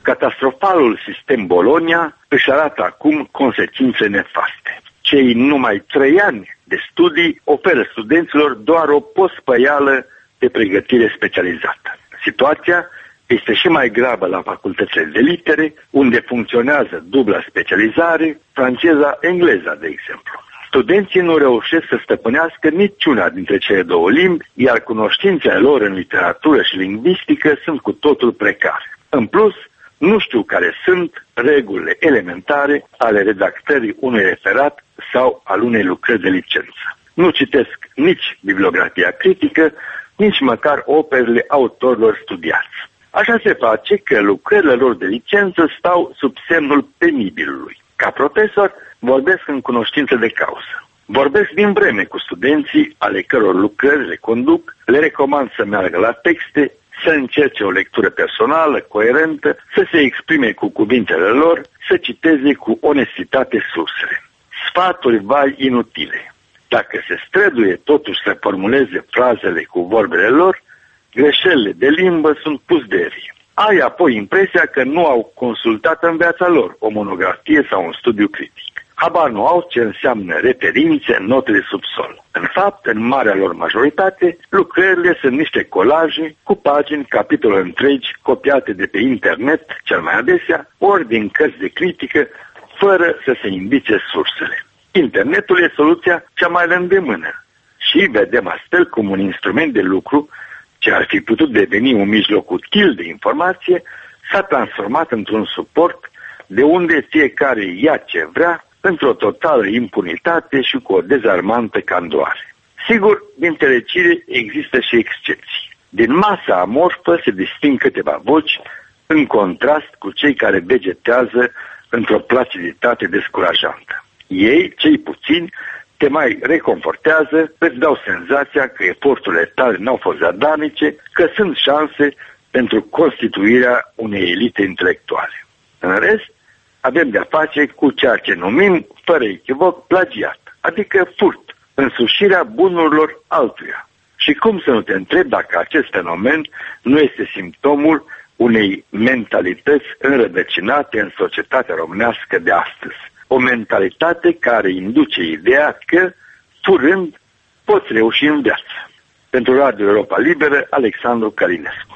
Catastrofalul sistem Bologna își arată acum consecințe nefaste. Cei numai 3 ani de studii oferă studenților doar o pospăială de pregătire specializată. Situația este și mai gravă la facultățile de litere, unde funcționează dubla specializare, franceza-engleza, de exemplu. Studenții nu reușesc să stăpânească niciuna dintre cele 2 limbi, iar cunoștințele lor în literatură și lingvistică sunt cu totul precare. În plus, nu știu care sunt regulile elementare ale redactării unui referat sau al unei lucrări de licență. Nu citesc nici bibliografia critică, nici măcar operele autorilor studiați. Așa se face că lucrările lor de licență stau sub semnul penibilului. Ca profesor, vorbesc în cunoștință de cauză. Vorbesc din vreme cu studenții ale căror lucrări le conduc, le recomand să meargă la texte, să încerce o lectură personală, coerentă, să se exprime cu cuvintele lor, să citeze cu onestitate sursele. Sfaturi vai inutile. Dacă se străduie totuși să formuleze frazele cu vorbele lor, greșelile de limbă sunt pusderii. Ai apoi impresia că nu au consultat în viața lor o monografie sau un studiu critic. Habar nu au ce înseamnă referințe, note de subsol. În fapt, în marea lor majoritate, lucrările sunt niște colaje cu pagini, capitole întregi, copiate de pe internet, cel mai adesea, ori din cărți de critică, fără să se indice sursele. Internetul e soluția cea mai la îndemână și vedem astfel cum un instrument de lucru, ce ar fi putut deveni un mijloc util de informație, s-a transformat într-un suport de unde fiecare ia ce vrea, într-o totală impunitate și cu o dezarmantă candoare. Sigur, din fericire există și excepții. Din masa amorfă se disting câteva voci, în contrast cu cei care vegetează într-o placiditate descurajantă. Ei, cei puțini, te mai reconfortează, îți dau senzația că eforturile tale n-au fost zadarnice, că sunt șanse pentru constituirea unei elite intelectuale. În rest, avem de-a face cu ceea ce numim, fără echivoc, plagiat, adică furt, însușirea bunurilor altuia. Și cum să nu te întrebi dacă acest fenomen nu este simptomul unei mentalități înrădăcinate în societatea românească de astăzi. O mentalitate care induce ideea că, furând, poți reuși în viață. Pentru Radio Europa Liberă, Alexandru Călinescu.